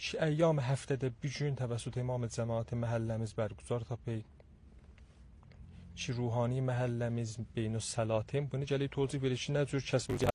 ایام həftədə bir gün təvəssüt İmam cəmaət məhəlləmiz bərgüzar tapı. چی روحانی محلمیز بین الصلاتین bunu gəli توضیح verir ki, nə cür kəsb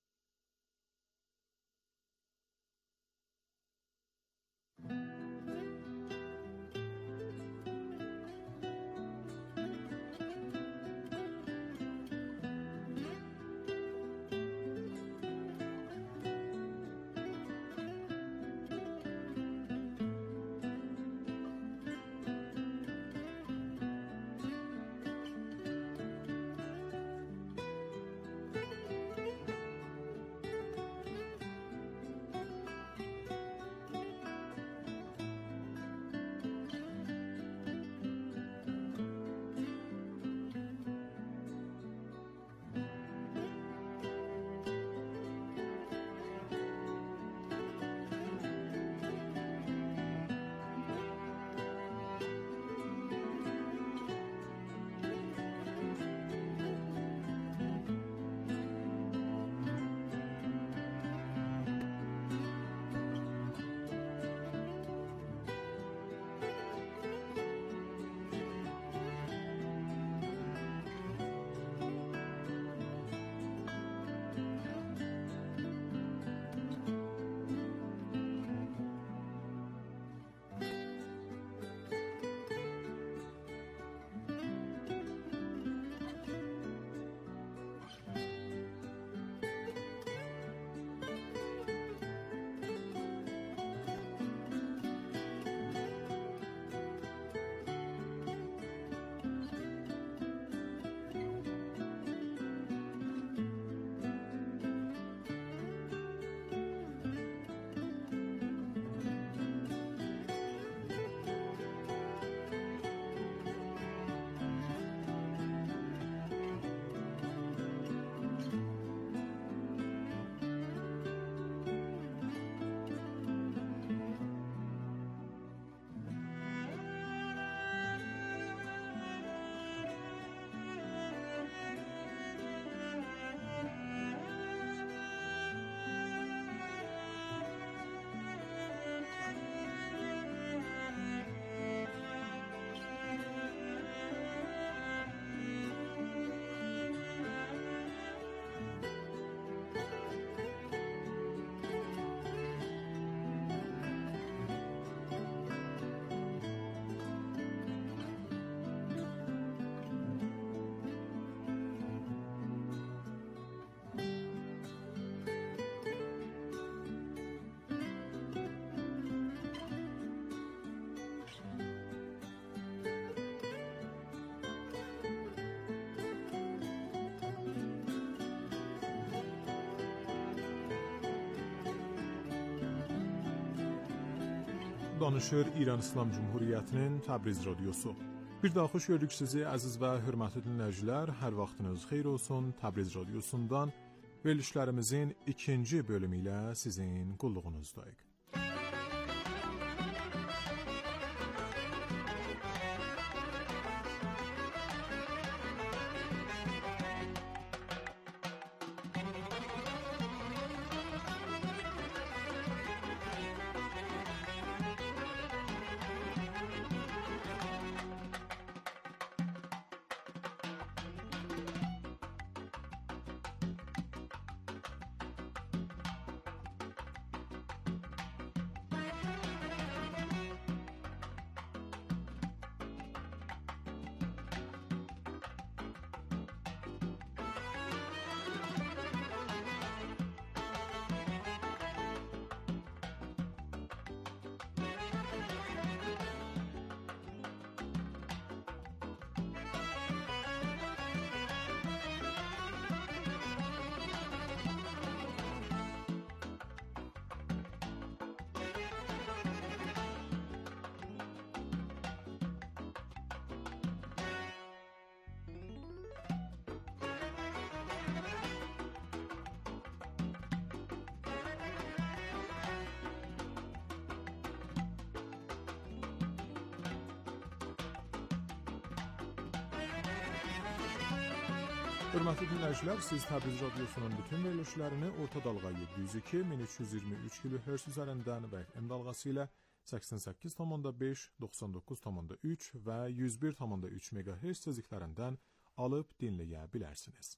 Danışır İran İslam Cumhuriyyətinin Təbriz radiosu. Bir daha xoş gördük sizi əziz və hörmətli dinləyicilər. Hər vaxtınız xeyir olsun. Təbriz radiosundan verilişlərimizin ikinci bölümü ilə sizin qulluğunuzdayıq. Hörmətli dinləyicilər, siz Təbriz Radiosunun bütün verilişlərini orta dalğa 702 1323 kHz üzərindən və FM dalğası ilə 88,5, 99,3 və 101,3 MHz tezliklərindən alıb dinləyə bilərsiniz.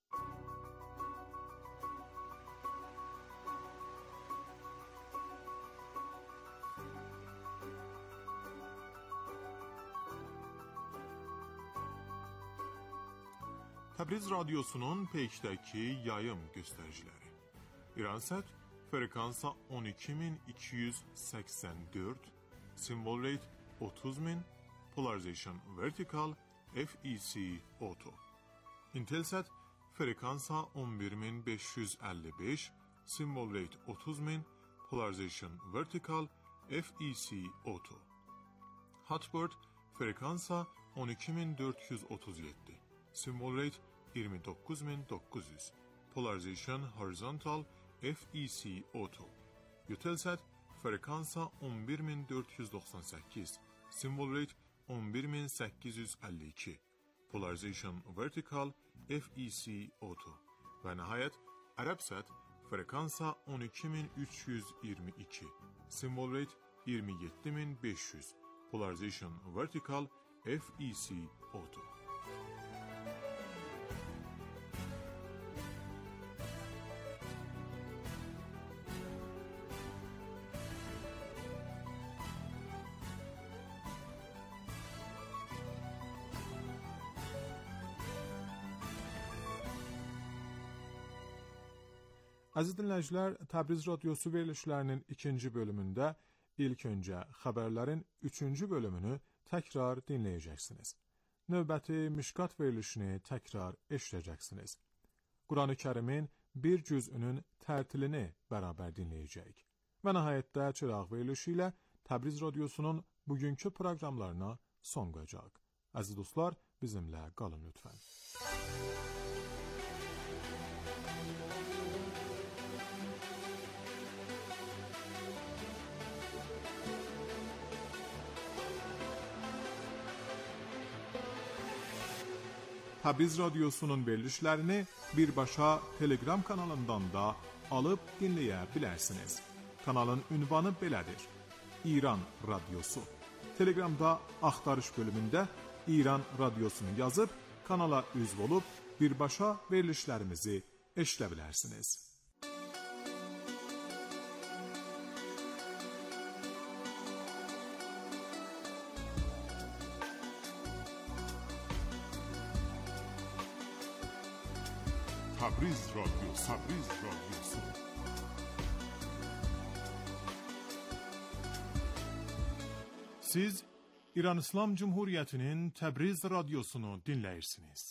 Təbriz Radiosunun peykdəki yayım göstəriciləri. İransat frekansa 12284, symbol rate 30000, polarization vertical, FEC auto. Intelsat frekansa 11555, symbol rate 30000, polarization vertical, FEC auto. Hotbird frekansa 12437, symbol rate 29900, polarization horizontal, FEC auto. Eutelsat frekansa 11498, symbol rate 11852, polarization vertical, FEC auto. Və nəhayət Arabsat frekansa 12322, symbol rate 27500, polarization vertical, FEC auto. Əziz dinləyicilər, Təbriz Radiosu verilişlərinin ikinci bölümündə ilk öncə xəbərlərin üçüncü bölümünü təkrar dinləyəcəksiniz. Növbəti Mişqat verilişini təkrar eşidəcəksiniz. Quran-ı Kərimin bir cüzünün tərtilini bərabər dinləyəcəyik. Və nəhayətdə çıraq verilişi ilə Təbriz Radiosunun bugünkü proqramlarına son qoyacaq. Əziz dostlar, bizimlə qalın lütfən. Təbriz Radiosunun verilişlərini birbaşa Telegram kanalından da alıb dinləyə bilərsiniz. Kanalın ünvanı belədir: İran Radiosu. Telegramda axtarış bölümündə İran Radiosunu yazıb kanala üzv olub birbaşa verilişlərimizi eşidə bilərsiniz. Təbriz Radiosu, Təbriz Radiosu. Siz İran İslam Cumhuriyyətinin Təbriz Radiosunu dinləyirsiniz.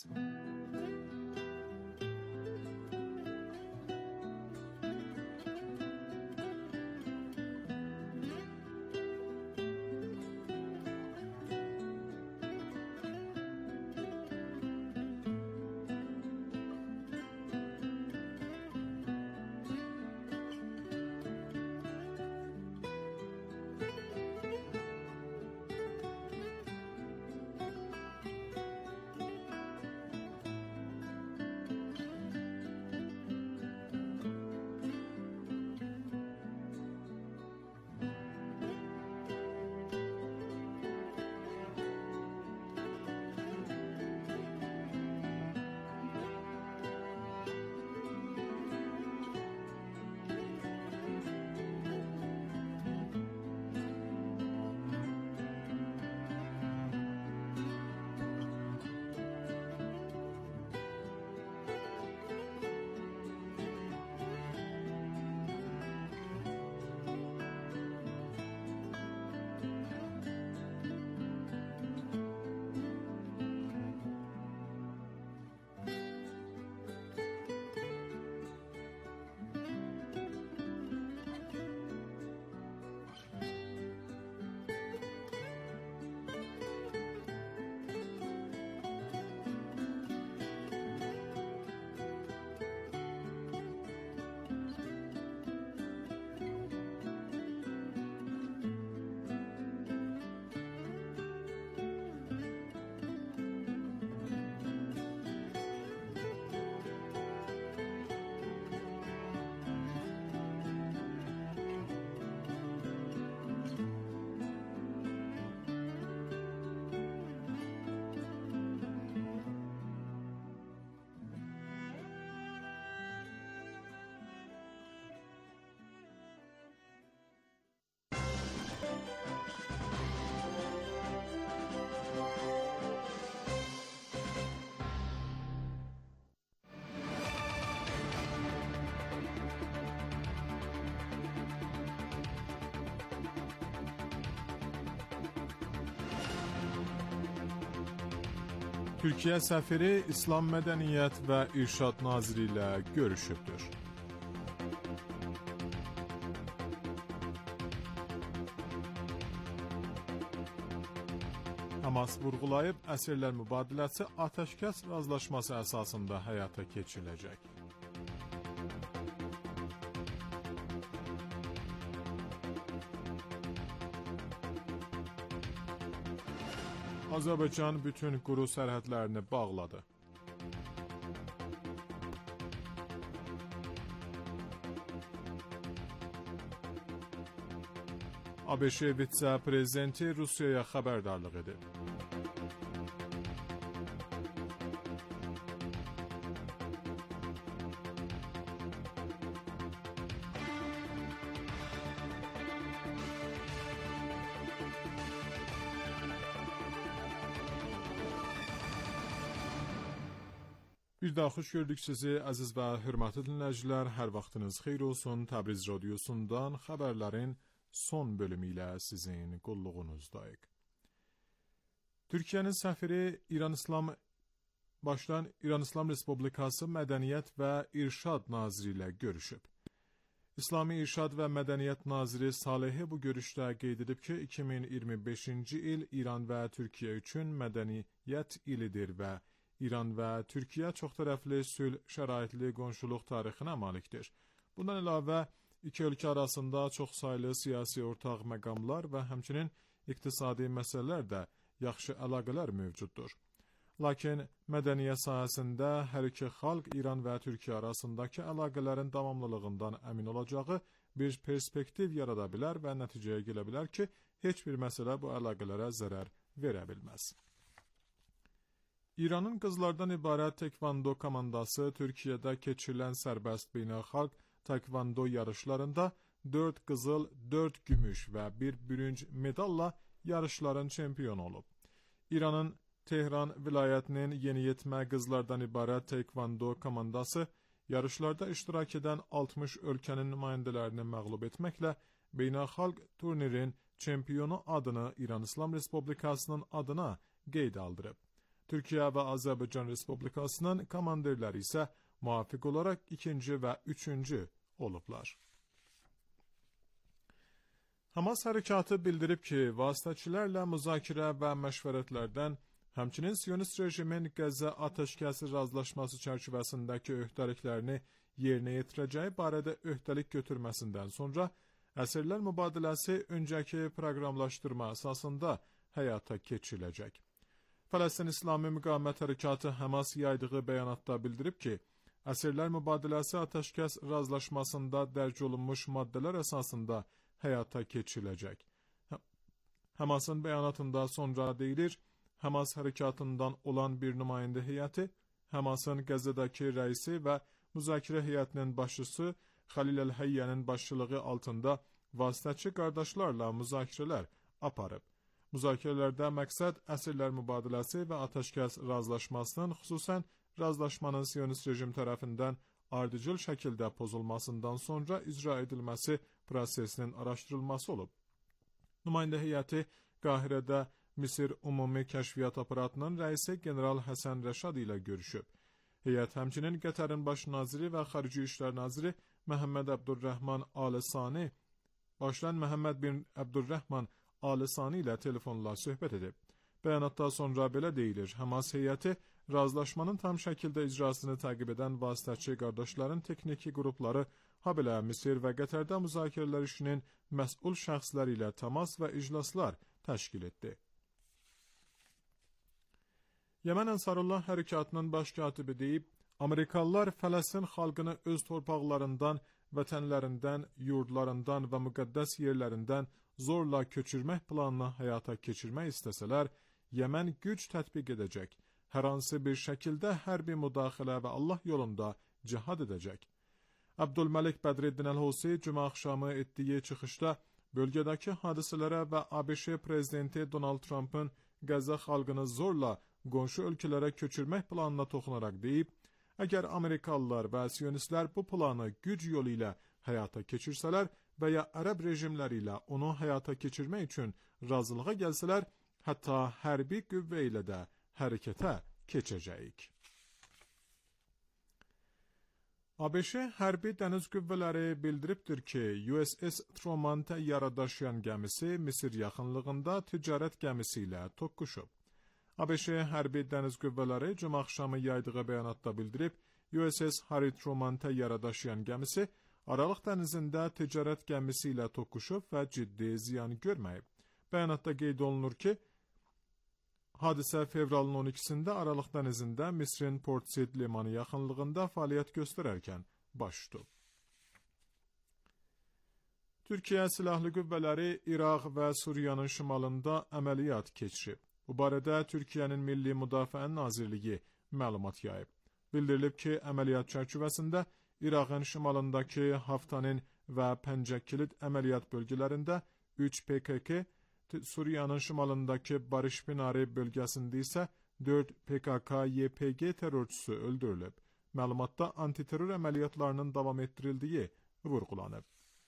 Türkiyə səfiri İslam Mədəniyyət və İrşad Naziri ilə görüşübdür. Hamas vurğulayıb, əsirlər mübadiləsi atəşkəs razılaşması əsasında həyata keçiriləcək. Azərbaycan bütün quru sərhədlərini bağladı. ABŞ vitse-prezidenti Rusiyaya xəbərdarlıq edib. Bir daha xoş gördük sizi, əziz və hörmətli dinləyicilər. Hər vaxtınız xeyir olsun. Təbriz radiosundan xəbərlərin son bölümü ilə sizin qulluğunuzdayıq. Türkiyənin səfiri İran İslam Respublikası Mədəniyyət və İrşad Naziri ilə görüşüb. İslami İrşad və Mədəniyyət Naziri Salehi bu görüşdə qeyd edib ki, 2025-ci il İran və Türkiyə üçün mədəniyyət ilidir və İran və Türkiyə çoxtərəfli sülh şəraitli qonşuluq tarixinə malikdir. Bundan əlavə, iki ölkə arasında çoxsaylı siyasi ortaq məqamlar və həmçinin iqtisadi məsələlər də yaxşı əlaqələr mövcuddur. Lakin mədəniyyət sahəsində hər iki xalq İran və Türkiyə arasındakı əlaqələrin davamlılığından əmin olacağı bir perspektiv yarada bilər və nəticəyə gələ bilər ki, heç bir məsələ bu əlaqələrə zərər verə bilməz. İranın qızlardan ibarət tekvando komandası Türkiyədə keçirilən sərbəst beynəlxalq tekvando yarışlarında 4 qızıl, 4 gümüş və 1 bürünc medalla yarışların çempionu olub. İranın Tehran vilayətinin yeniyetmə qızlardan ibarət tekvando komandası yarışlarda iştirak edən 60 ölkənin nümayəndələrini məğlub etməklə beynəlxalq turnirin çempionu adını İran İslam Respublikasının adına qeyd aldırıb. Türkiyə və Azərbaycan Respublikasının komandirləri isə müvafiq olaraq 2-ci və 3-cü olublar. Hamas hərəkatı bildirib ki, vasitəçilərlə müzakirə və məşvərətlərdən, həmçinin Siyonist rejimin Qəzza atəşkəsi razılaşması çərçivəsindəki öhdəliklərini yerinə yetirəcəyi barədə öhdəlik götürməsindən sonra əsirlər mübadiləsi öncəki proqramlaşdırma əsasında həyata keçiriləcək. Fələstin İslami Müqavimət Hərəkatı Həmas yaydığı bəyanatda bildirib ki, əsirlər mübadiləsi atəşkəs razılaşmasında dərc olunmuş maddələr əsasında həyata keçiriləcək. Həmasın bəyanatında sonra deyilir, Həmas hərəkatından olan bir nümayəndə heyəti, Həmasın Qəzzədəki rəisi və müzakirə heyətinin başçısı Xəlil Əl-Həyyənin başçılığı altında vasitəçi qardaşlarla müzakirələr aparıb. Müzakirələrdə məqsəd əsirlər mübadiləsi və atəşkəs razılaşmasının, xüsusən razılaşmanın Siyonist rejim tərəfindən ardıcıl şəkildə pozulmasından sonra icra edilməsi prosesinin araşdırılması olub. Nümayəndə heyəti Qahirədə Misir Ümumi Kəşfiyyat Aparatının rəisi General Həsən Rəşad ilə görüşüb. Heyət həmçinin Qətərin baş naziri və Xarici İşlər naziri Məhəmməd Əbdurrəhman Al-Sani, Məhəmməd bin Əbdurrəhman Al-Sani ilə telefonla söhbət edib. Bəyanatda sonra belə deyilir, Həmas heyəti razılaşmanın tam şəkildə icrasını təqib edən vasitəçi qardaşların texniki qrupları, habelə Misir və Qətərdə müzakirələr işinin məsul şəxsləri ilə təmas və iclaslar təşkil etdi. Yəmən Ənsarullah hərəkatının baş katibi deyib, Amerikalılar Fələstin xalqını öz torpaqlarından, vətənlərindən, yurdlarından və müqəddəs yerlərindən zorla köçürmək planını həyata keçirmək istəsələr, Yəmən güc tətbiq edəcək, hər hansı bir şəkildə hərbi müdaxilə və Allah yolunda cihad edəcək. Abdülməlik Bədreddin Əl-Husi cümə axşamı etdiyi çıxışda bölgədəki hadisələrə və ABŞ prezidenti Donald Trump'ın Qəzza xalqını zorla qonşu ölkələrə köçürmək planına toxunaraq deyib, əgər Amerikalılar və Siyonistlər bu planı güc yolu ilə həyata keçirsələr və ya ərəb rejimləri ilə onu həyata keçirmək üçün razılığa gəlsələr, hətta hərbi qüvvə ilə də hərəkətə keçəcəyik. ABŞ hərbi dəniz qüvvələri bildiribdir ki, USS Truman təyyarə daşıyan gəmisi Misir yaxınlığında ticarət gəmisi ilə toqquşub. ABŞ hərbi dəniz qüvvələri cümə axşamı yaydığı bəyanatda bildirib, USS Harry Truman təyyarə daşıyan gəmisi Aralıq dənizində ticarət gəmisi ilə toqquşub və ciddi ziyan görməyib. Bəyanatda qeyd olunur ki, hadisə fevralın 12-sində Aralıq dənizində Misrin Port Said limanı yaxınlığında fəaliyyət göstərərkən baş tutub. Türkiyə Silahlı Qüvvələri İraq və Suriyanın şimalında əməliyyat keçirib. Bu barədə Türkiyənin Milli Müdafiə Nazirliyi məlumat yayıb. Bildirilib ki, əməliyyat çərçivəsində İraqın şimalındakı Haftanin və Pəncəkilit əməliyyat bölgələrində 3 PKK, Suriyanın şimalındakı Barış Pinari bölgəsində isə 4 PKK-YPG terrorçusu öldürülüb. Məlumatda antiterror əməliyyatlarının davam etdirildiyi vurğulanıb.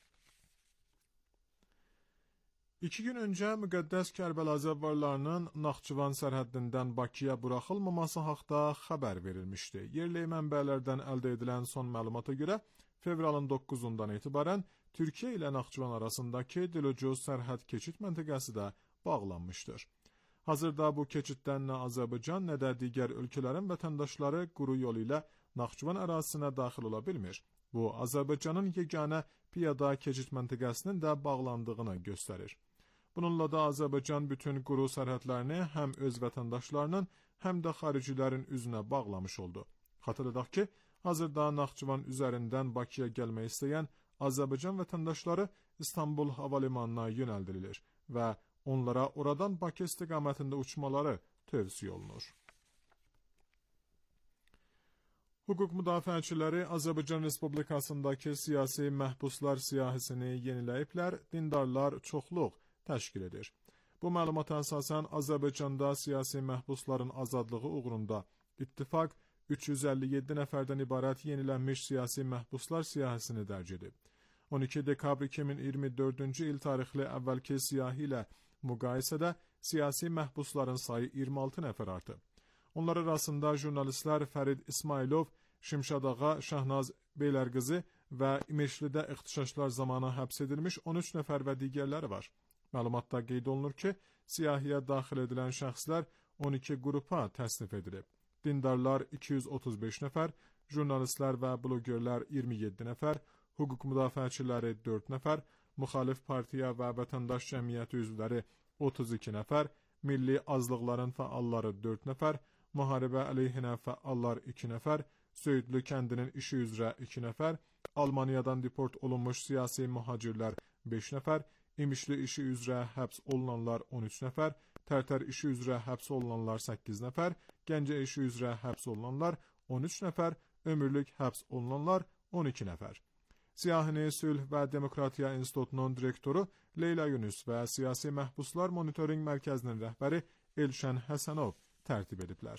2 gün öncə müqəddəs Kərbəla zəvvarlarının Naxçıvan sərhəddindən Bakıya buraxılmaması haqda xəbər verilmişdi. Yerli mənbələrdən əldə edilən son məlumata görə, fevralın 9-undan etibarən Türkiyə ilə Naxçıvan arasındakı Dilucuz sərhəd keçid məntəqəsi də bağlanmışdır. Hazırda bu keçiddən nə Azərbaycan, nə də digər ölkələrin vətəndaşları quru yolu ilə Naxçıvan ərazisinə daxil ola bilmir. Bu, Azərbaycanın yeganə piyada keçid məntəqəsinin də bağlandığını göstərir. Bununla da Azərbaycan bütün quru sərhədlərini həm öz vətəndaşlarının, həm də xaricilərin üzünə bağlamış oldu. Xatırladaq ki, hazırda Naxçıvan üzərindən Bakıya gəlmək istəyən Azərbaycan vətəndaşları İstanbul hava limanına yönəldirilir və onlara oradan Bakı istiqamətində uçmaları tövsiyə olunur. Hüquq müdafiəçiləri Azərbaycan Respublikasındakı siyasi məhbuslar siyahısını yeniləyiblər, dindarlar çoxluq təşkil edir. Bu məlumata əsasən Azərbaycanda siyasi məhbusların azadlığı uğrunda İttifaq 357 nəfərdən ibarət yenilənmiş siyasi məhbuslar siyahısını dərc edib. 12 dekabr 2024-cü il tarixli əvvəlki siyahı ilə müqayisədə siyasi məhbusların sayı 26 nəfər artıb. Onlar arasında jurnalistlər Fərid İsmailov, Şimşadağa Şahnaz Beylərqızı və İmeşlidə ixtişaşlar zamanı həbs edilmiş 13 nəfər və digərləri var. Məlumatda qeyd olunur ki, siyahıya daxil edilən şəxslər 12 qrupa təsnif edilib. Dindarlar 235 nəfər, jurnalistlər və blogerlər 27 nəfər, hüquq müdafiəçiləri 4 nəfər, müxalif partiya və vətəndaş cəmiyyəti üzvləri 32 nəfər, milli azlıqların fəalları 4 nəfər, müharibə əleyhinə fəallar 2 nəfər, Söyüdlü kəndinin işi üzrə 2 nəfər, Almaniyadan deport olunmuş siyasi mühacirlər 5 nəfər, İmişli işi üzrə həbs olunanlar 13 nəfər, Tərtər işi üzrə həbs olunanlar 8 nəfər, Gəncə işi üzrə həbs olunanlar 13 nəfər, ömürlük həbs olunanlar 12 nəfər. Siyahini Sülh və Demokratiya İnstitutunun direktoru Leyla Yunus və Siyasi Məhbuslar Monitoring Mərkəzinin rəhbəri Elşən Həsənov tərtib ediblər.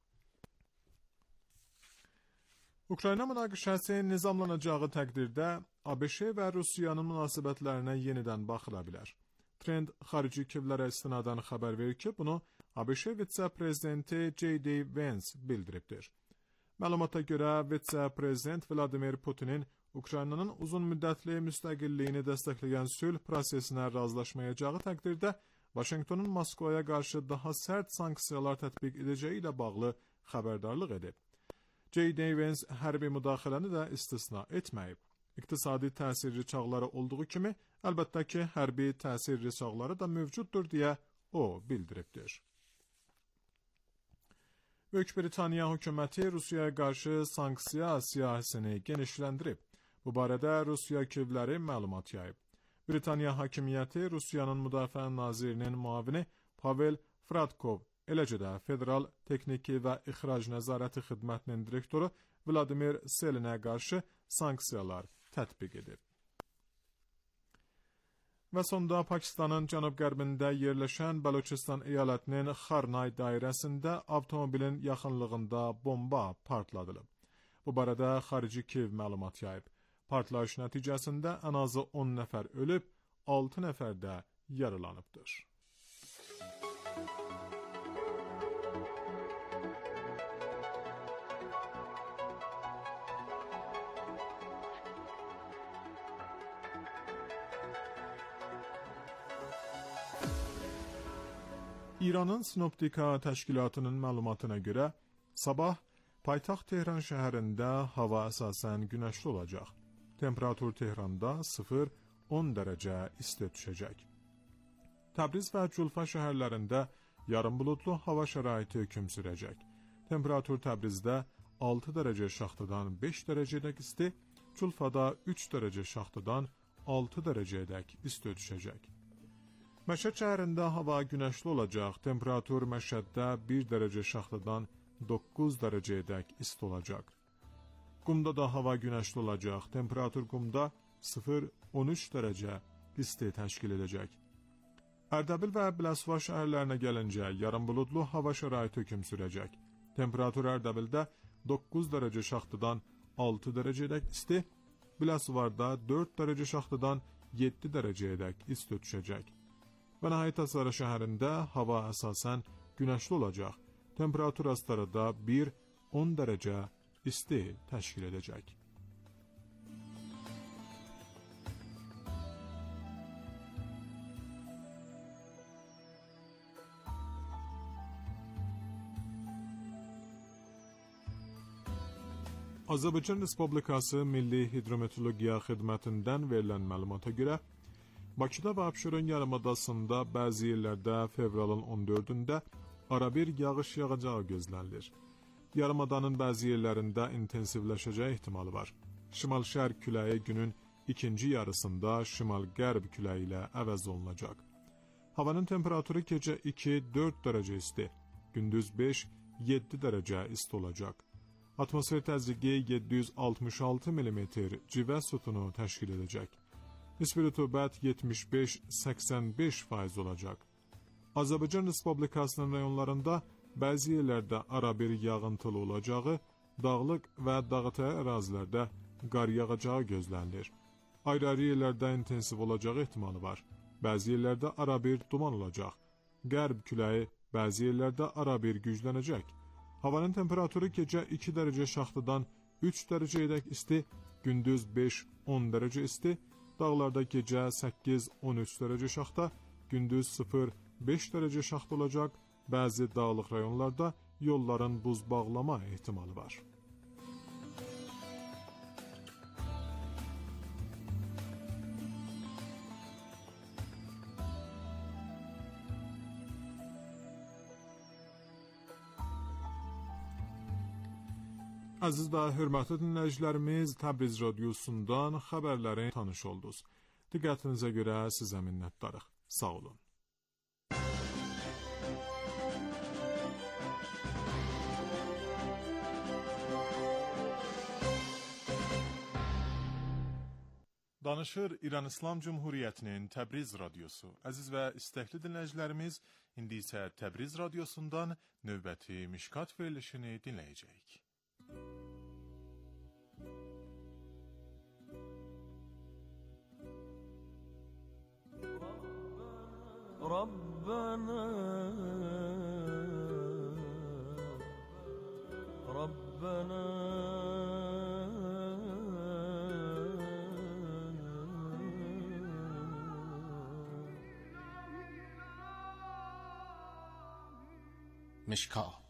Ukrayna münaqişəsi nizamlanacağı təqdirdə ABŞ və Rusiyanın münasibətlərinə yenidən baxıla bilər. Trend xarici kevlərə istinadən xəbər verir ki, bunu ABŞ vitse-prezidenti J.D. Vance bildiribdir. Məlumata görə vitse-prezident Vladimir Putinin Ukraynanın uzun müddətli müstəqilliyini dəstəkləyən sülh prosesinə razılaşmayacağı təqdirdə Vaşinqtonun Moskvaya qarşı daha sərt sanksiyalar tətbiq edəcəyi ilə bağlı xəbərdarlıq edib. J.D. Vance hərbi müdaxiləni də istisna etməyib. İqtisadi təsir rıçaqları olduğu kimi, əlbəttə ki, hərbi təsir rıçaqları da mövcuddur deyə o bildiribdir. Böyük Britaniya hökuməti Rusiyaya qarşı sanksiya siyahısını genişləndirib. Bu barədə Rusiya kevləri məlumat yayıb. Britaniya hakimiyyəti Rusiyanın Müdafiə Nazirinin müavini Pavel Fratkov, eləcə də Federal Texniki və İxrac Nəzarəti Xidmətinin direktoru Vladimir Selinə qarşı sanksiyalar tətbiq edib. Və sonda Pakistanın cənub-qərbində yerləşən Balochistan əyalətinin Xarnay dairəsində avtomobilin yaxınlığında bomba partladılıb. Bu barədə xarici Kiyev məlumat yayıb. Partlayış nəticəsində ən azı 10 nəfər ölüb, 6 nəfər də yaralanıbdır. İranın Sinoptika təşkilatının məlumatına görə sabah paytaxt Tehran şəhərində hava əsasən günəşli olacaq. Temperatur Tehranda 0-10 dərəcə isti düşəcək. Təbriz və Culfa şəhərlərində yarım buludlu hava şəraiti hökm sürəcək. Temperatur Təbrizdə 6 dərəcə şaxtadan 5 dərəcədək isti, Culfada 3 dərəcə şaxtadan 6 dərəcədək isti düşəcək. Məşəd şəhərində hava günəşli olacaq. Temperatur Məşəddə 1 dərəcə şaxtadan 9 dərəcədək isti olacaq. Qumda da hava günəşli olacaq. Temperatur Qumda 0-13 dərəcə isti təşkil edəcək. Ərdəbil və Biləsuvar şəhərlərinə gəlincə yarım buludlu hava şəraiti hökm sürəcək. Temperatur Ərdəbildə 9 dərəcə şaxtadan 6 dərəcədək isti, Biləsuvarda 4 dərəcə şaxtadan 7 dərəcədək isti düşəcək. Və nəhayət Astara şəhərində hava əsasən günəşli olacaq. Temperatur Astarada 1-10 dərəcə isti təşkil edəcək. Azərbaycan Respublikası Milli Hidrometeorologiya Xidmətindən verilən məlumata görə Bakıda və Abşeron yarımadasında bəzi yerlərdə fevralın 14-də arabir yağış yağacağı gözlənilir. Yarımadanın bəzi yerlərində intensivləşəcəyi ehtimalı var. Şimal-şərq küləyi günün ikinci yarısında şimal-qərb küləyi ilə əvəz olunacaq. Havanın temperaturu gecə 2-4 dərəcə isti, gündüz 5-7 dərəcə isti olacaq. Atmosfer təzyiqi 766 mm civə sütunu təşkil edəcək. Nisbi rütubət 75-85% olacaq. Azərbaycan Respublikasının rayonlarında bəzi yerlərdə arabir yağıntılı olacağı, dağlıq və dağətəyi ərazilərdə qar yağacağı gözlənilir. Ayrı-ayrı yerlərdə intensiv olacağı ehtimalı var. Bəzi yerlərdə arabir duman olacaq. Qərb küləyi bəzi yerlərdə arabir güclənəcək. Havanın temperaturu gecə 2 dərəcə şaxtadan 3 dərəcəyədək isti, gündüz 5-10 dərəcə isti, dağlarda gecə 8-13 dərəcə şaxta, gündüz 0-5 dərəcə şaxta olacaq, bəzi dağlıq rayonlarda yolların buz bağlama ehtimalı var. Əziz və hörmətli dinləyicilərimiz, Təbriz radiosundan xəbərlərin tanış oldunuz. Diqqətinizə görə sizə minnətdarıq. Sağ olun. Danışır İran İslam Cumhuriyyətinin Təbriz radiosu. Əziz və istəkli dinləyicilərimiz, indi isə Təbriz radiosundan növbəti Mişkat verilişini dinləyəcəyik. ربنا ربنا مشکا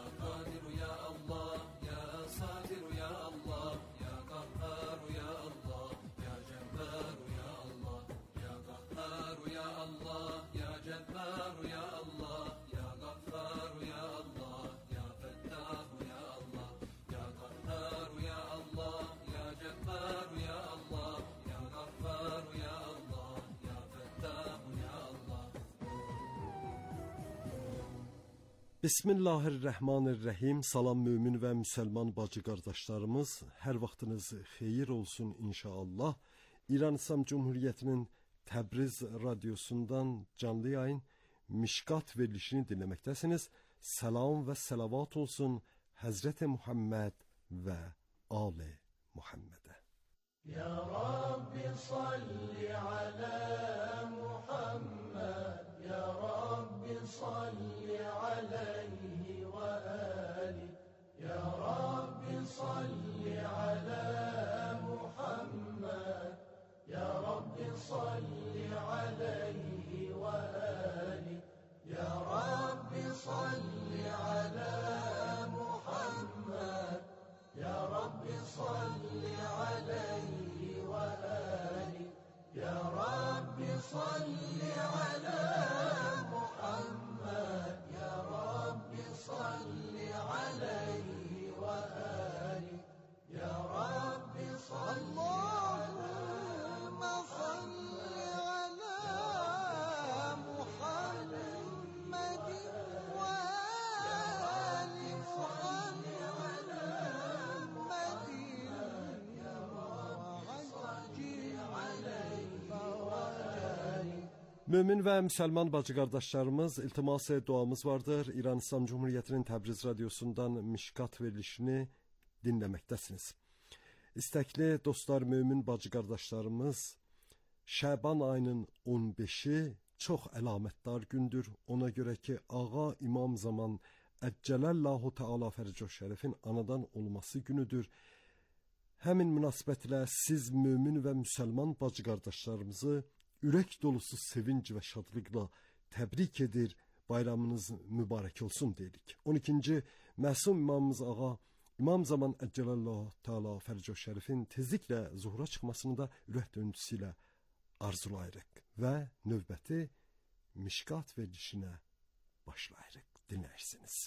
Bismillahirrahmanirrahim. Salam mümin və müsəlman bacı qardaşlarımız, hər vaxtınız xeyir olsun inşallah. İran İslam Cumhuriyyətinin Təbriz radiosundan canlı yayın Mişkat verilişini dinləməkdəsiniz. Salam və salavat olsun Həzrət Muhammed və Ali Muhammedə. Ya Rabbi salli ala Muhammed, Ya Rabbi salli alayhi wa ali, Ya Rabbi salli ala Muhammed, Ya Rabbi salli alayhi wa ali, Ya Rabbi Mömin və müsəlman bacı qardaşlarımız, iltimas duamız vardır. İran İslam Cumhuriyyətinin Təbriz radiosundan Mişkat verilişini dinləməkdəsiniz. İstəkli dostlar, mömin bacı qardaşlarımız, Şəban ayının 15-i çox əlamətdar gündür. Ona görə ki, Ağa İmam Zaman Əccələllahu Teala Fərcoh Şərifin anadan olması günüdür. Həmin münasibətlə siz mömin və müsəlman bacı qardaşlarımızı ürək dolusu sevinc və şadlıqla təbrik edir, bayramınız mübarək olsun deyirik. 12-ci məsum imamımız Ağa İmam Zaman Əccələllahu Teala Fərcoh Şərifin tezliklə zuhura çıxmasını da ürək döngüsü ilə arzulayırıq və növbəti Mişkat verilişinə başlayırıq. Dinləyirsiniz.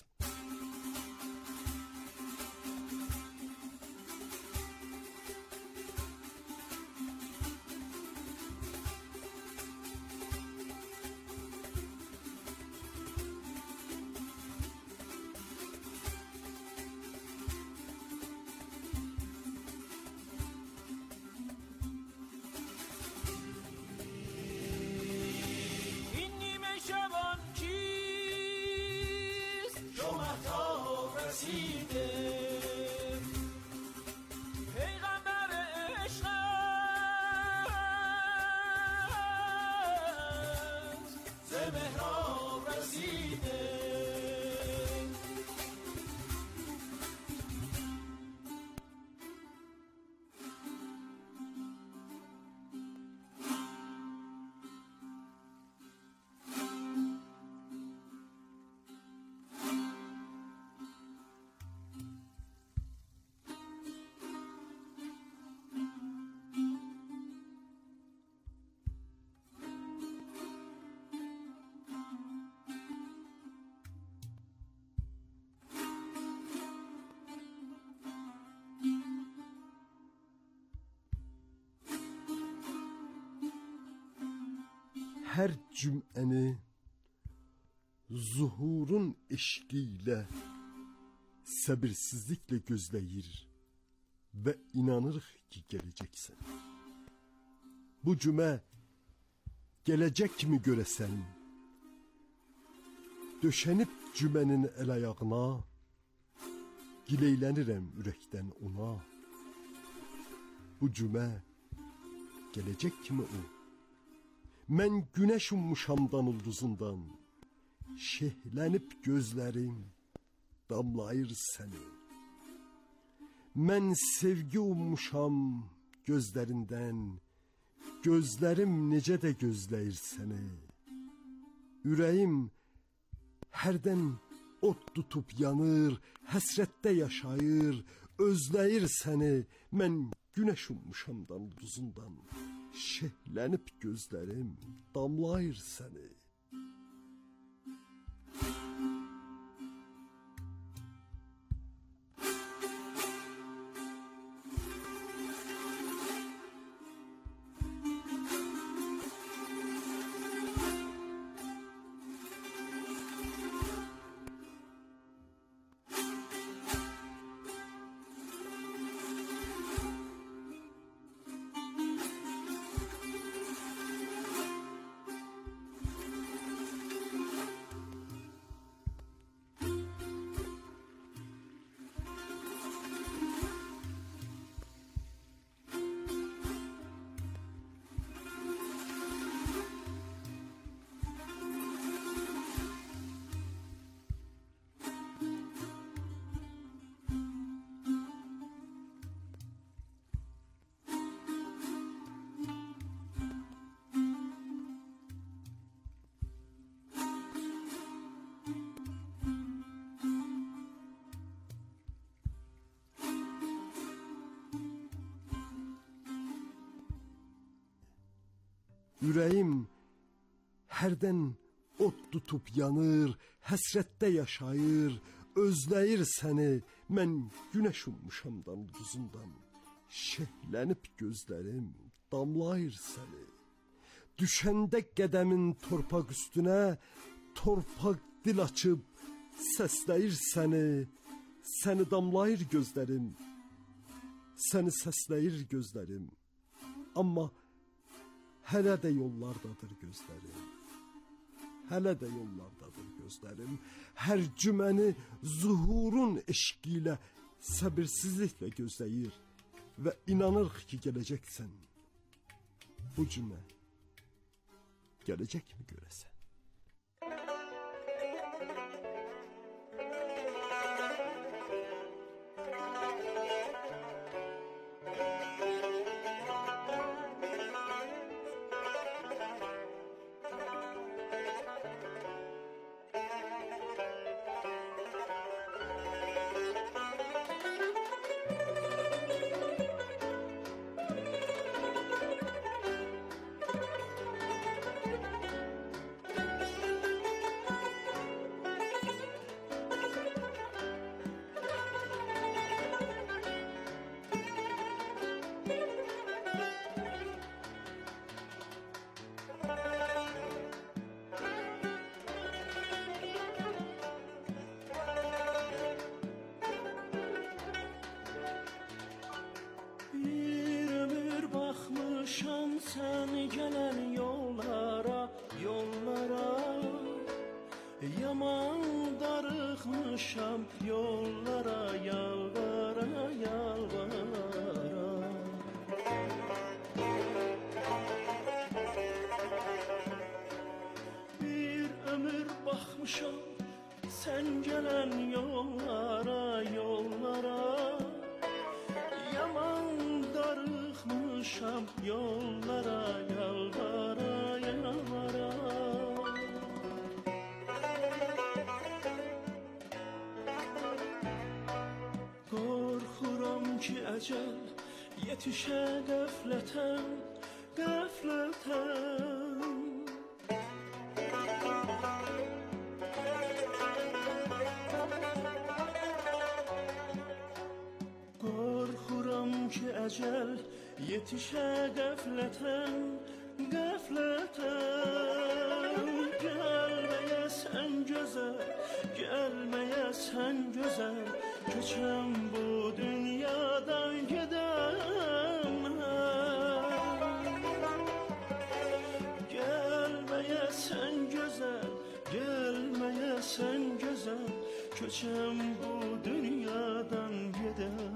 Hər cüməni zuhurun eşqi ilə səbirsizliklə gözləyir və inanırıq ki, gələcəksən. Bu cümə gələcək kimi görəsən, döşənib cümənin əl-ayağına, gileylənirəm ürəkdən ona. Bu cümə gələcək kimi o. Mən günəş ummuşamdan ulduzundan, şehlənib gözlərim damlayır səni. Mən sevgi ummuşam gözlərindən, gözlərim necə də gözləyir səni. Ürəyim hərdən od tutub yanır, həsrətdə yaşayır, özləyir səni. Mən günəş ummuşamdan ulduzundan, şehlənib gözlərim damlayır səni. Ürəyim hərdən od tutub yanır, həsrətdə yaşayır, özləyir səni. Mən günəş ummuşamdan ulduzundan, şehlənib gözlərim damlayır səni. Düşəndə qədəmin torpaq üstünə, torpaq dil açıb səsləyir səni. Səni damlayır gözlərim, səni səsləyir gözlərim. Amma hələ də yollardadır gözlərim. hələ də yollardadır gözlərim. Hər cüməni zuhurun eşqi ilə səbirsizliklə gözləyir və inanırıq ki, gələcəksən. Bu cümə gələcəkmi görəsən? Sen gelen yollara, yollara, yaman darıxmışam yollara, yalvara, yalvara. Bir ömür baxmışam sen gelen yollara, yollara, yaman darıxmışam yollara, yalvara, yalvara. Qorxuram ki əcəl yetişə qəflətən, qəflətən. Qorxuram ki əcəl yetişə qəflətən, qəflətən. Gəlməyəsən gözəl, gəlməyəsən gözəl, köçəm bu dünyadan gedəm. Gəlməyəsən gözəl, gəlməyəsən gözəl, köçəm bu dünyadan gedəm.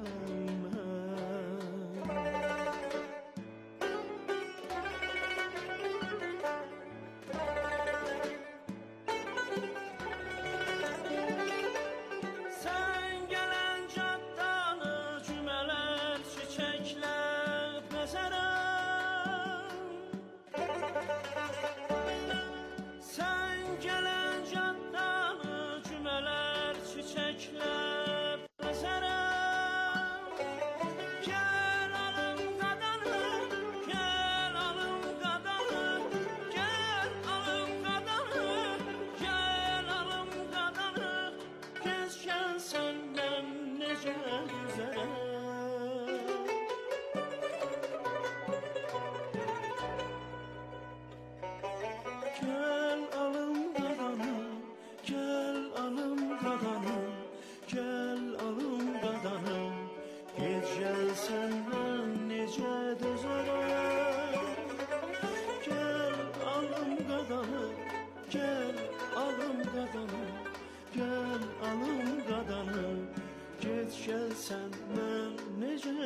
Gəlsən mən necə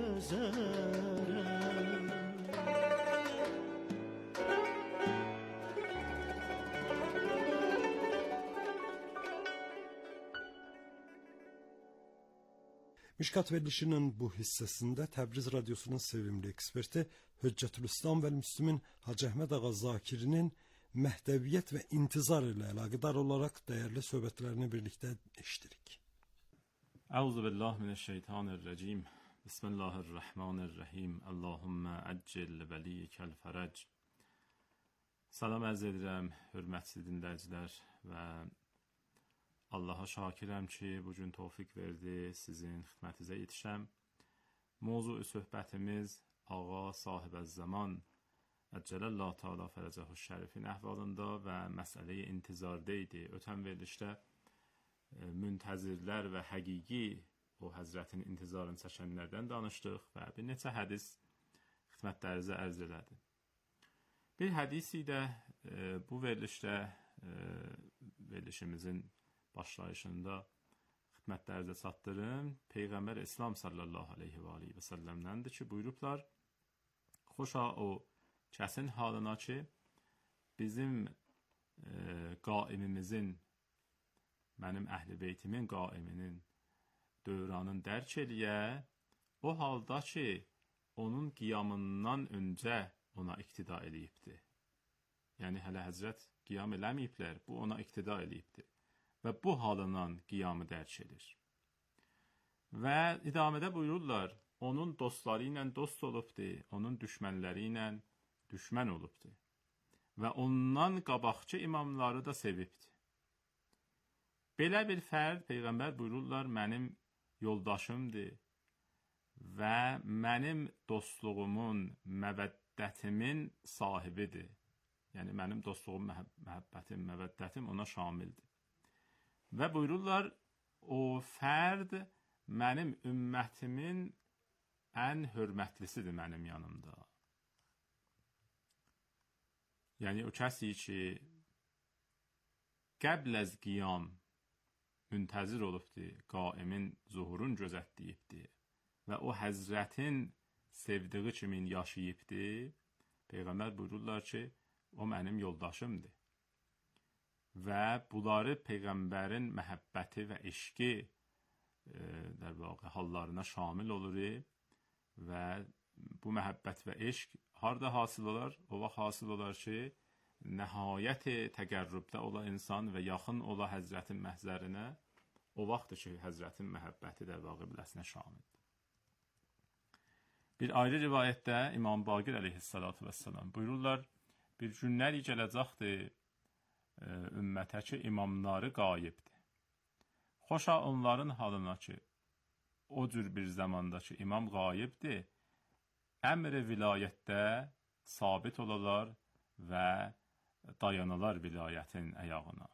dözərəm. Mişkat verilişinin bu hissəsində Təbriz Radiosunun sevimli eksperti Höccətülislam və Müslümin Hacı Əhməd Ağa Zakirinin məhdəviyyət və intizar ilə əlaqədar olaraq dəyərli söhbətlərini birlikdə eşidirik. Əuzu billahi mineşşeytanirracim. Bismillahirrahmanirrahim. Allahumma accil veliyikal fərəc. Salam ərz edirəm, hörmətli dinləyicilər və Allaha şakirəm ki, bugün tövfiq verdi, sizin xidmətinizə yetişəm. Mövzu söhbətimiz Ağa Sahibəzzaman Əcələllahu Teala fərəcəhu şərifin əhvalında və məsələyi intizarda idi. Ötən verilişdə müntəzirlər və həqiqi o Həzrətin intizarını çəkənlərdən danışdıq və bir neçə hədis xidmətlərinizə ərz elədim. Bir hədisi də bu verilişdə verilişimizin başlayışında xidmətlərinizə çatdırım. Peyğəmbər İslam sallallahu aleyhi və aleyhi və səlləmdəndir ki, buyurublar, xoşa o kəsin halına ki, bizim qaimimizin, mənim əhl-i beytimin qaiminin dövranını dərk eləyə, o halda ki, onun qiyamından öncə ona iqtida eləyibdir. Yəni, hələ həzrət qiyam eləməyiblər, bu ona iqtida eləyibdir. Və bu halından qiyamı dərk edir. Və idamədə buyururlar, onun dostları ilə dost olubdur, onun düşmənləri ilə düşmən olubdur. Və ondan qabaqçı imamları da sevibdir. Belə bir fərd, Peyğəmbər buyururlar, mənim yoldaşımdır və mənim dostluğumun, məvəddətimin sahibidir. Yəni, mənim dostluğum, məhəbbətim, məvəddətim ona şamildir. Və buyururlar, o fərd mənim ümmətimin ən hörmətlisidir mənim yanımda. Yəni, o kəsi ki, qəbl əz qiyam müntəzir olubdur, qaimin zuhurun gözətdiyibdir və o həzrətin sevdiği kimin yaşayıbdır, Peyğəmbər buyururlar ki, o mənim yoldaşımdır. Və bunları Peyğəmbərin məhəbbəti və eşqi hallarına şamil olur və bu məhəbbət və eşq harada hasıl olar? O vaxt hasıl olar ki, nəhayət təqərrübdə ola insan və yaxın ola həzrətin məhzərinə, o vaxtdır ki, həzrətin məhəbbəti biləsinə şamildir. Bir ayrı rivayətdə İmam Baqir əleyhissalatu vəssalam buyururlar, bir günlər gələcəkdir ümmətə ki, imamları qayibdir. Xoşa onların halına ki, o cür bir zamanda ki, imam qayibdir, əmr-i vilayətdə sabit olalar və dayanırlar vilayətin əyağına.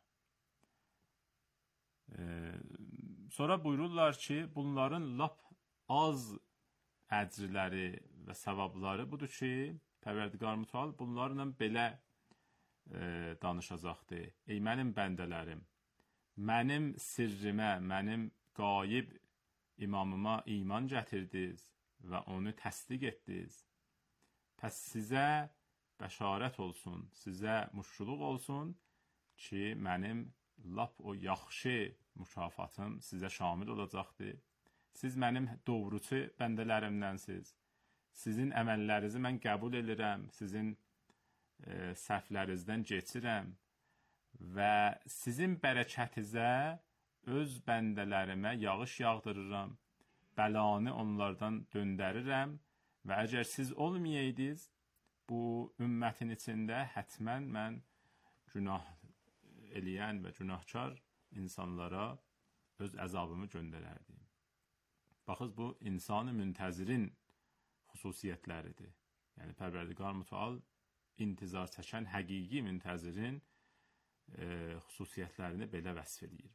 Sonra buyururlar ki, bunların lap az əcrləri və savabları budur ki, Pərverdigar Mütəal bunlarla belə danışacaqdır. Ey mənim bəndələrim, mənim sirrimə, mənim qayib imamıma iman gətirdiniz və onu təsdiq etdiniz. Pəs sizə bəşarət olsun, sizə muştuluq olsun ki, mənim lap o yaxşı mükafatım sizə şamil olacaqdır. Siz mənim doğrucu bəndələrimdənsiz. Sizin əməllərinizi mən qəbul edirəm, sizin səhvlərinizdən keçirəm və sizin bərəkətinizə öz bəndələrimə yağış yağdırıram, bəlanı onlardan döndərirəm və əgər siz olmayaydınız, bu ümmətin içində hətmən mən günah eləyən və günahkar insanlara öz əzabımı göndərərdim. Baxız, bu insanı müntəzirin xüsusiyyətləridir. Yəni, Pərverdigar Mütəal intizar çəkən həqiqi müntəzirin xüsusiyyətlərini belə vəsf edir.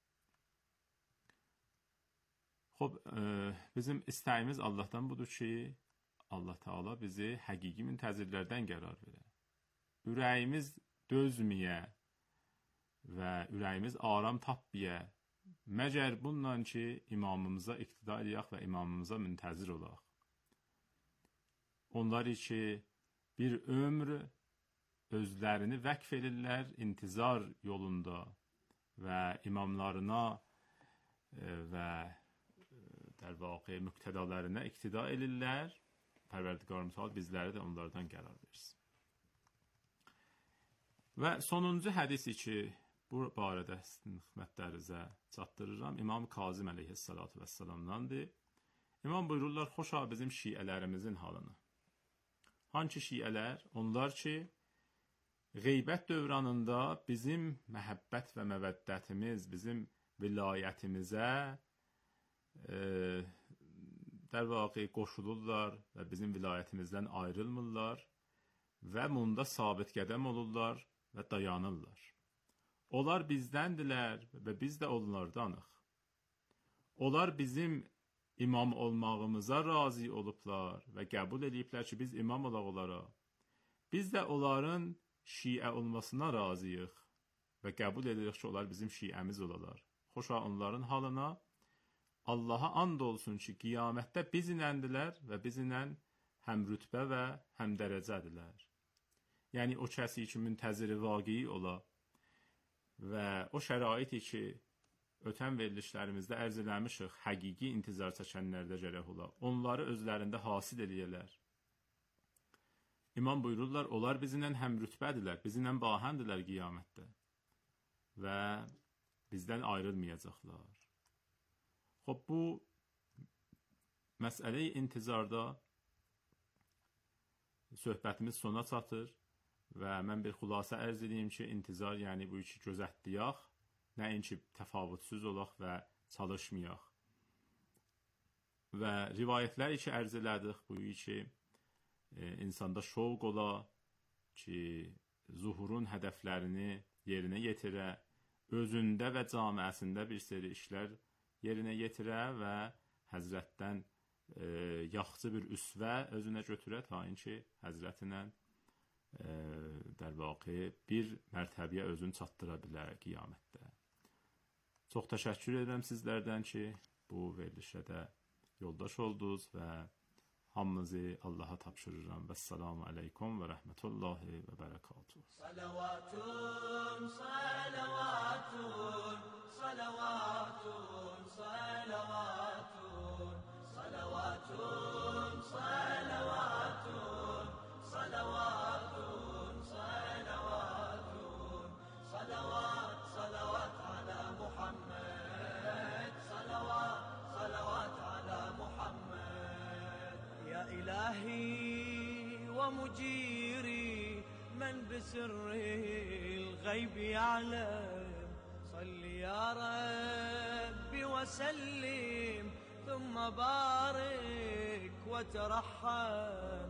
Xob, bizim istəyimiz Allahdan budur ki, Allah Teala bizi həqiqi müntəzirlərdən qərar verər. Ürəyimiz dözməyə və ürəyimiz aram tapmaya, məgər bundan ki, imamımıza iqtida edək və imamımıza müntəzir olaq. Onlar ki, bir ömr özlərini vəqf edirlər intizar yolunda və imamlarına və در واقع müqtədalarına iqtida edirlər. Pərverdigar Mütəal bizləri də onlardan qərar versin. Və sonuncu hədisi ki, bu barədə sizin xidmətlərinizə çatdırıram, İmam Kazım əleyhissalatu vəssalamdandır. İmam buyururlar, xoşa bizim şiələrimizin halını. Hangi şiələr? Onlar ki, qeybət dövranında bizim məhəbbət və məvəddətimiz, bizim vilayətimizə در واقع qoşulurlar və bizim vilayətimizdən ayrılmırlar və bunda sabit qədəm olurlar və dayanırlar. Onlar bizdəndirlər və biz də onlardanıq. Onlar bizim imam olmağımıza razı olublar və qəbul ediblər ki, biz imam olaq onlara. Biz də onların şiə olmasına razıyıq və qəbul edirik ki, onlar bizim şiəmiz olalar. Xoşa onların halına. Allaha and olsun ki, qiyamətdə bizinləndilər və bizinlə həm rütbə və həm dərəcədirlər. Yəni o kəsi ki, müntəziri vaqei ola və o şəraiti ki, ötən verilişlərimizdə ərz eləmişik, həqiqi intizar çəkənlərdə gərək ola. Onları özlərində hasil eləyərlər. İmam buyururlar, onlar bizimlə həm rütbədirlər, bizimlə bahəndirlər qiyamətdə və bizdən ayrılmayacaqlar. Xoş, bu məsələ-i intizarda söhbətimiz sona çatır və mən bir xülasə ərz edeyim ki, intizar yəni bu iki gözətdiyaq, nəinki təfavutsuz olaq və çalışmayaq. Və rivayətlər ki, ərz elədik, bu ki, insanda şovq ola ki, zuhurun hədəflərini yerinə yetirə, özündə və camiəsində bir seri işlər yerinə yetirə və Həzrətdən yaxşı bir üsvə özünə götürə, ta ki, Həzrətinə dərvaqi bir mərtəbəyə özünü çatdıra bilər qiyamətdə. Çox təşəkkür edirəm sizlərdən ki, bu verilişə də yoldaş oldunuz və hamınızı Allaha tapşırıram. Vəssalamu aleykum və rəhmətullahi və bərəkatuhu. Salavatun, salavatun, salavatun, salavatun, salavatun, salavatun, salavatun, salavatun, salavat, salavat ala Muhammed, salavat, salavat ala Muhammed. Ya ilahi wa mujiri من بسر الغيب يعلم صل يا ربي وسلم ثم بارك وترحم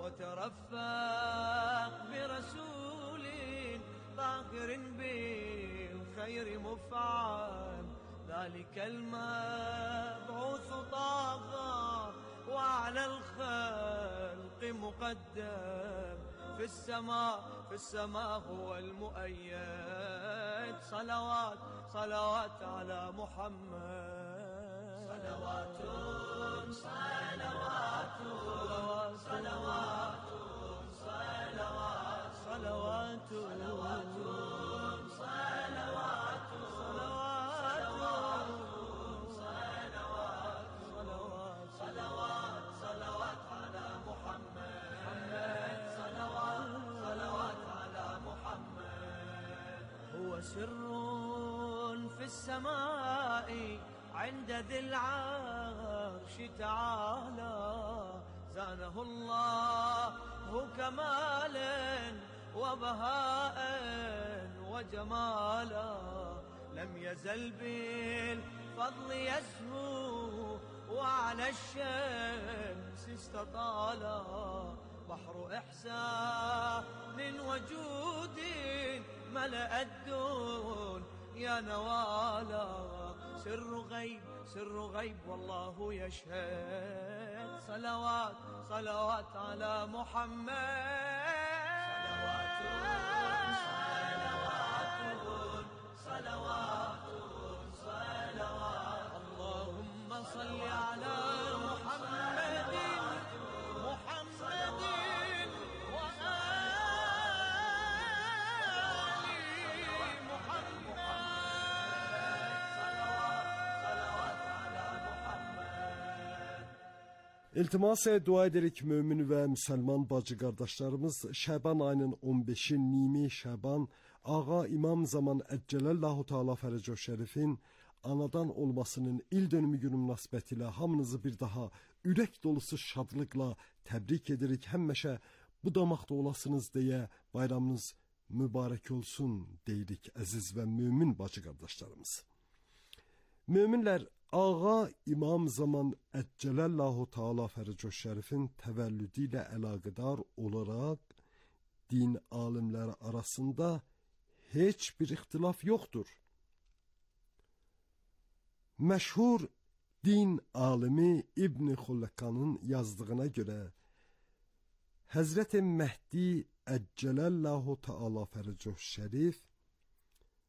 وترفق برسول ظاهر بالخير مفعم ذلك المبعوث طاغى وعلى الخلق مقدم في السماء هو المؤيد صلوات صلوات على محمد صلوات صلوات صلوات صلوات صلوات صلوات صلوات صلوات صلوات على محمد صلوات على محمد هو سر في السماء عند ذي العرش تعالى زانه الله كمالا وبهاء وجمالا لم يزل بالفضل يزهو وعلى الشمس استطالا بحر إحسان وجود ملأ الدنيا نوالا سر غيب والله يشهد صلوات صلوات على محمد صلوات صلوات اللهم صل على محمد İltimas dua edirik mömin və müsəlman bacı qardaşlarımız Şəban ayının 15-i Nimi Şəban Ağa İmam Zaman Əccələllahu Teala Fərəcə Şərifin anadan olmasının il dönümü günü münasibətilə hamınızı bir daha ürək dolusu şadlıqla təbrik edirik. Həmişə bu damaqda olasınız deyə bayramınız mübarək olsun deyirik əziz və mömin bacı qardaşlarımız. Möminlər Ağa İmam Zaman Əccələllahu Teala Fərəcə Şərifin təvəllüdü ilə əlaqədar olaraq din alimləri arasında heç bir ixtilaf yoxdur. Məşhur din alimi İbn Xulləkanın yazdığına görə Həzrət Məhdi Əccələllahu Teala Fərəcə Şərif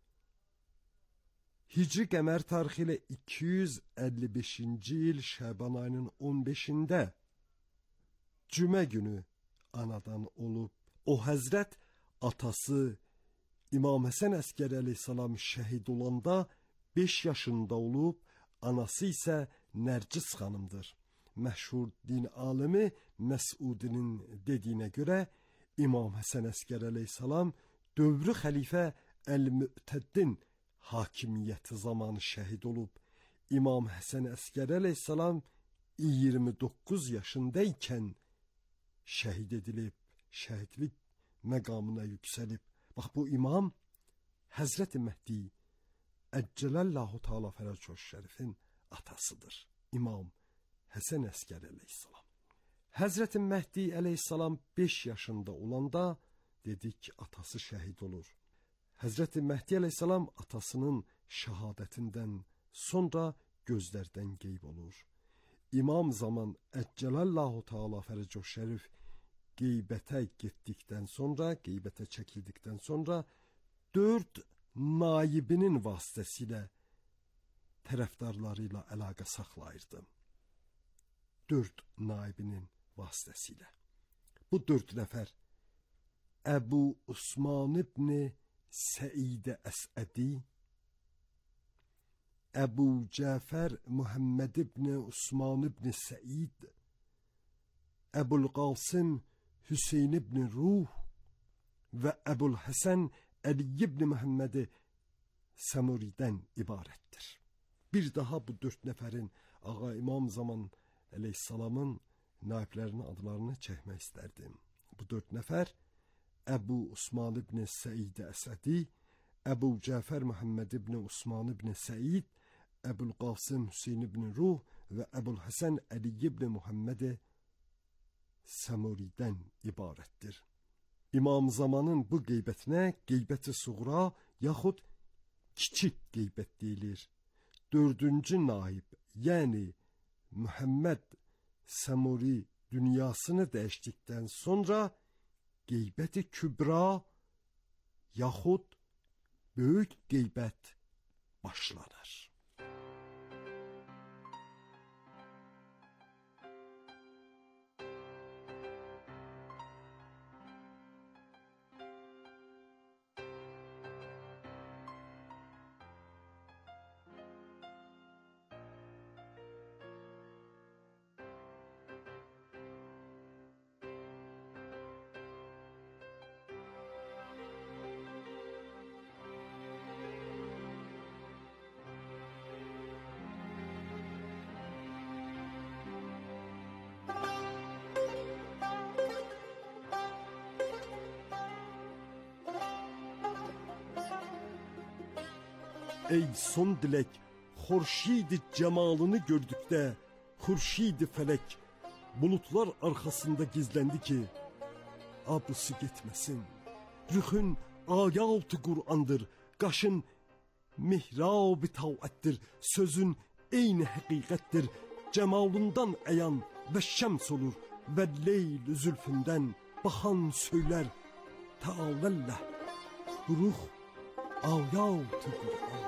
Hicri qəmər tarixi ilə 255-ci il Şəban ayının 15-də cümə günü anadan olub. O həzrət atası İmam Həsən Əskəri əleyhissalam şəhid olanda 5 yaşında olub, anası isə Nərcis xanımdır. Məşhur din alimi Məsudinin dediyinə görə İmam Həsən Əskəri əleyhissalam dövrü xəlifə Əl-Mü'təddin hakimiyyəti zamanı şəhid olub. İmam Həsən Əskəri əleyhissalam 29 yaşındaykən şəhid edilib, şəhidlik məqamına yüksəlib. Bax, bu imam Həzrəti Məhdi Əccələllahu Teala Fərəcoş Şərifin atasıdır. İmam Həsən Əskəri əleyhissalam. Həzrəti Məhdi əleyhissalam 5 yaşında olanda dedik atası şəhid olur. Həzrəti Məhdi əleyhissalam atasının şəhadətindən sonra gözlərdən qeyb olur. İmam zaman Əccələllahu Teala Fərəcoş Şərif qeybətə getdikdən sonra, qeybətə çəkildikdən sonra 4 naibinin vasitəsilə tərəfdarları ilə əlaqə saxlayırdı. 4 naibinin vasitəsilə. Bu 4 nəfər Əbu Osman ibn Səid Əsədi, Əbu Cəfər Muhammed ibn Osman ibn Səid, Əbul Qasım Hüseyn ibn Ruh və Əbul Həsən Əli ibn Məhəmmədi Səmuridən ibarətdir. Bir daha bu 4 nəfərin Ağa İmam Zaman əleyhissalamın naiblərinin adlarını çəkmək istərdim. Bu 4 nəfər Əbu Osman ibn Səid Əsədi, Əbu Cəfər Muhammed ibn Osman ibn Səid, Əbul Qasım Hüseyn ibn Ruh və Əbul Həsən Əli ibn Məhəmmədi Səmuridən ibarətdir. İmam Zamanın bu qeybətinə qeybət-i suğra yaxud kiçik qeybət deyilir. 4-cü naib, yəni Muhammed Səmuri dünyasını dəyişdikdən sonra qeybət-i kübra yaxud böyük qeybət başlanır. Ey son dilək, xurşid cəmalını gördükdə, xurşid fələk bulutlar arxasında gizləndi ki, abısı getməsin. Rüxün ayat-ı Qur'andır, qaşın mihrab-ı taatdir, sözün eyni həqiqətdir, cəmalından əyan və şəms olur və leyl zülfündən baxan söylər, Tealəlləh, ruh ayat-ı Qur'an.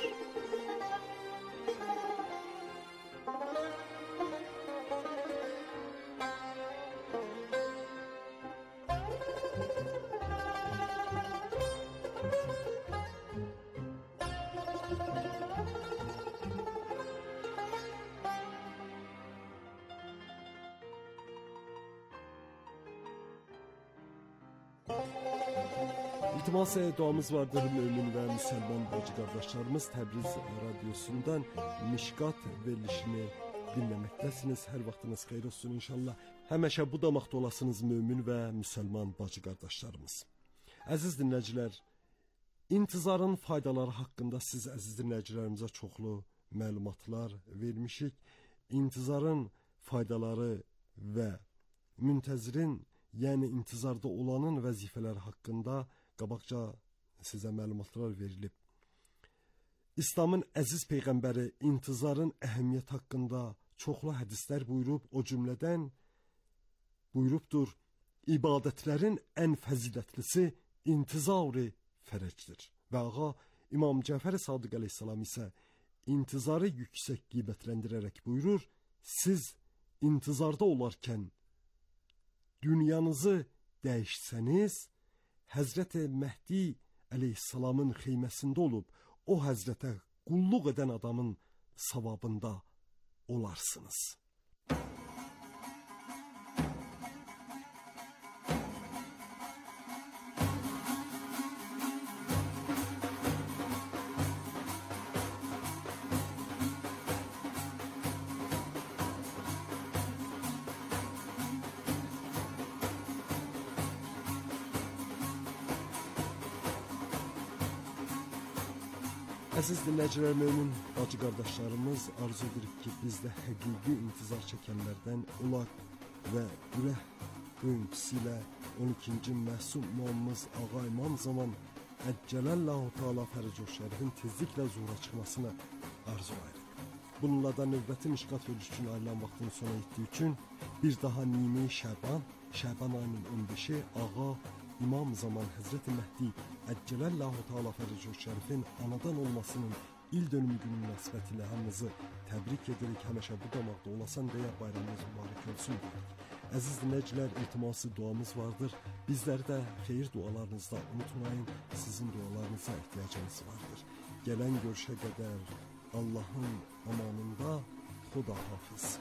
İltimas duamız vardır mümin və müsəlman bacı qardaşlarımız. Təbriz radyosundan Mişqat verilişini dinləməkdəsiniz. Hər vaxtınız xeyir olsun inşallah. Həmişə bu damaqda olasınız mümin və müsəlman bacı qardaşlarımız. Əziz dinləyicilər, intizarın faydaları haqqında siz əziz dinləyicilərimizə çoxlu məlumatlar vermişik. İntizarın faydaları və müntəzirin, yəni intizarda olanın vəzifələri haqqında qabaqca sizə məlumatlar verilib. İslamın əziz peyğəmbəri intizarın əhəmiyyət haqqında çoxlu hədislər buyurub, o cümlədən buyurubdur, ibadətlərin ən fəzilətlisi intizar-ı fərəcdir. Və ağa, İmam Cəfər Sadiq əleyhissalam isə intizarı yüksək qiymətlendirərək buyurur: siz intizarda olarkən dünyanızı dəyişsəniz, Həzrəti Məhdi əleyhissalamın xeyməsində olub o həzrətə qulluq edən adamın savabında olarsınız. Əziz dinləyicilər, mömin bacı qardaşlarımız, arzu edirik ki, biz də həqiqi intizar çəkənlərdən olaq və ürək döyüntüsü ilə 12-ci məsum imamımız Ağa İmam Zaman Əccələllahu Teala Fərəcə Şərifin tezliklə zuhura çıxmasını arzu edirik. Bununla da növbəti Mişqat bölüş üçün ayrılan vaxtın sona etdiyi üçün bir daha Nimi Şəban ayının 15-i Ağa İmam Zaman Həzrəti Məhdi Əccələllahu Teala Fərəcə Şərifin anadan olmasının il dönümü günü münasibətilə hamınızı təbrik edirik. Həmişə bu damaqda olasan deyə bayramınız mübarək olsun deyirik. Əziz dinləyicilər, iltiması duamız vardır. Bizləri də xeyir dualarınızda unutmayın. Sizin dualarınıza ehtiyacımız vardır. Gələn görüşə qədər Allahın amanında, Xuda hafiz.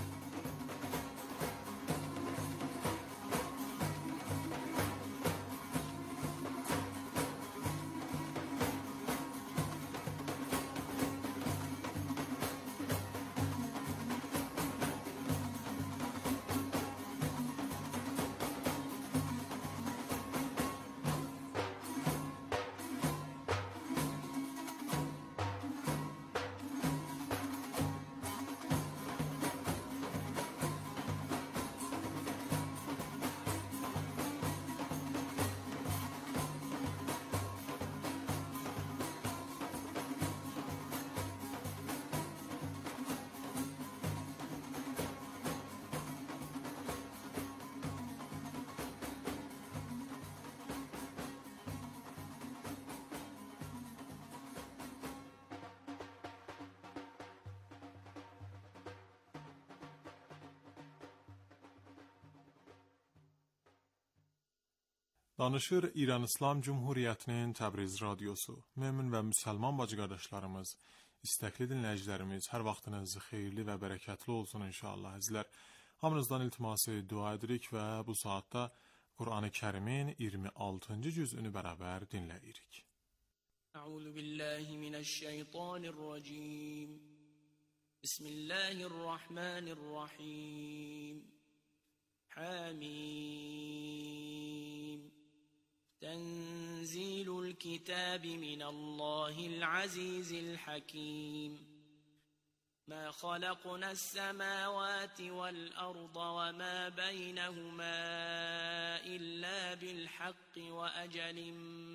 Danışır İran İslam Cumhuriyyətinin Təbriz radiosu. Mömin və müsəlman bacı qardaşlarımız, istəkli dinləyicilərimiz, hər vaxtınız xeyirli və bərəkətli olsun inşallah. Əzizlər, hamınızdan iltiması dua edirik və bu saatda Qur'an-ı Kərimin 26-cı cüzünü bərabər dinləyirik. Əuzu billahi minəşşeytanirracim. Bismillahirrahmanirrahim. Hamim. تنزيل الكتاب من الله العزيز الحكيم ما خلقنا السماوات والأرض وما بينهما إلا بالحق وأجل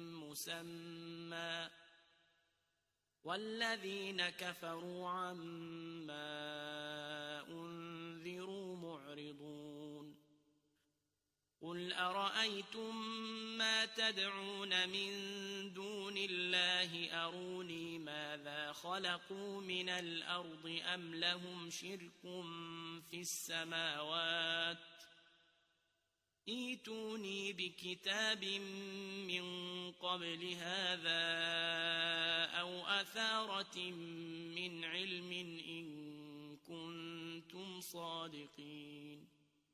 مسمى والذين كفروا عما أنذروا معرضون قل أرأيتم ما تدعون من دون الله أروني ماذا خلقوا من الأرض أم لهم شرك في السماوات ائتوني بكتاب من قبل هذا أو أثارة من علم إن كنتم صادقين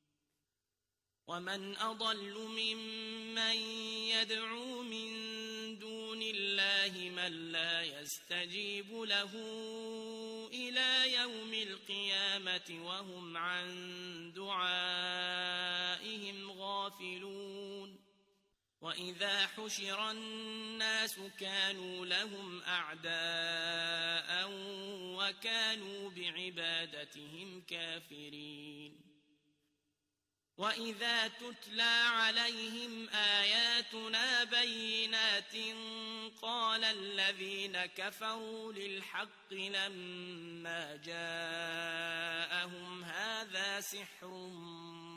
ومن أضل ممن يدعو من دون الله من لا يستجيب له إلى يوم القيامة وهم عن دعائهم غافلون وإذا حشر الناس كانوا لهم أعداء وكانوا بعبادتهم كافرين وإذا تتلى عليهم آياتنا بينات قال الذين كفروا للحق لما جاءهم هذا سحر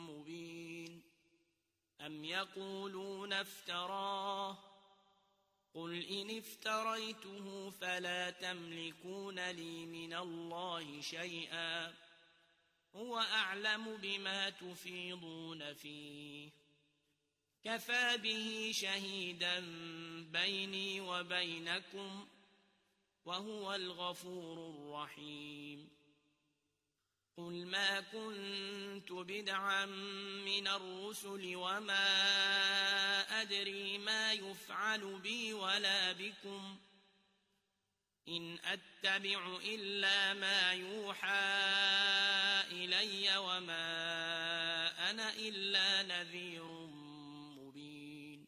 مبين أم يقولون افتراه قل إن افتريته فلا تملكون لي من الله شيئا هو أعلم بما تفيضون فيه كفى به شهيدا بيني وبينكم وهو الغفور الرحيم قل ما كنت بدعا من الرسل وما أدري ما يفعل بي ولا بكم إن أتبع إلا ما يوحى إلي وما أنا إلا نذير مبين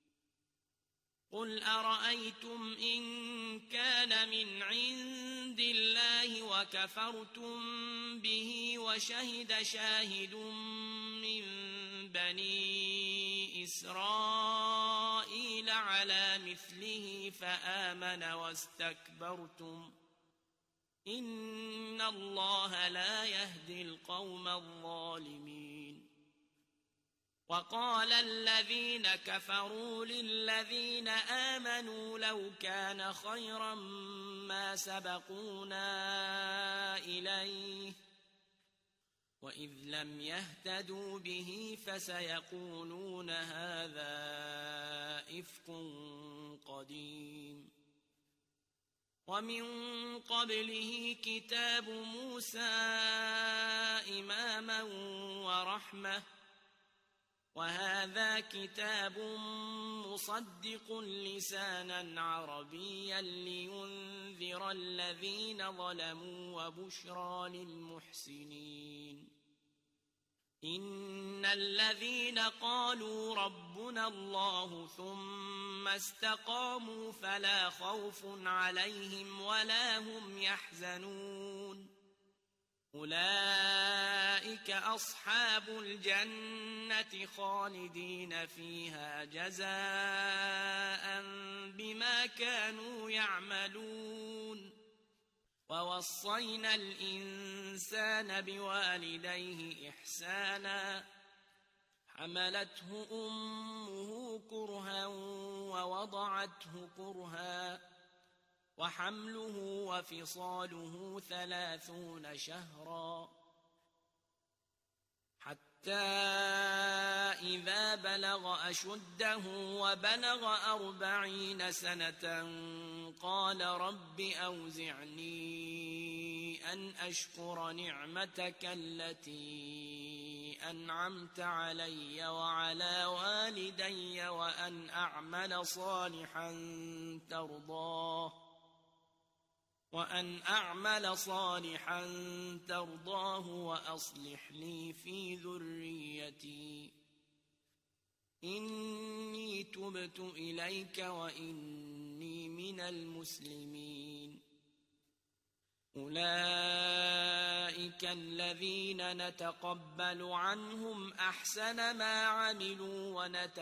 قل أرأيتم إن كان من عند الله وكفرتم به وشهد شاهد من بني إسرائيل على مثله فآمن واستكبرتم إن الله لا يهدي القوم الظالمين وقال الذين كفروا للذين آمنوا لو كان خيرا ما سبقونا إليه وإذ لم يهتدوا به فسيقولون هذا إفك قديم ومن قبله كتاب موسى إماما ورحمة وهذا كتاب مصدق لسانا عربيا لينذر الذين ظلموا وبشرى للمحسنين إن الذين قالوا ربنا الله ثم استقاموا فلا خوف عليهم ولا هم يحزنون أولئك أصحاب الجنة خالدين فيها جزاء بما كانوا يعملون ووصينا الإنسان بوالديه إحسانا حملته أمه كرها ووضعته كرها وحمله وفصاله 30 شهرا حتى إذا بلغ أشده وبلغ 40 سنة قال رب أوزعني أن أشكر نعمتك التي أنعمت علي وعلى والدي وأن أعمل صالحا ترضاه وأصلح لي في ذريتي إني تبت إليك وإني من المسلمين أولئك الذين نتقبل عنهم أحسن ما عملوا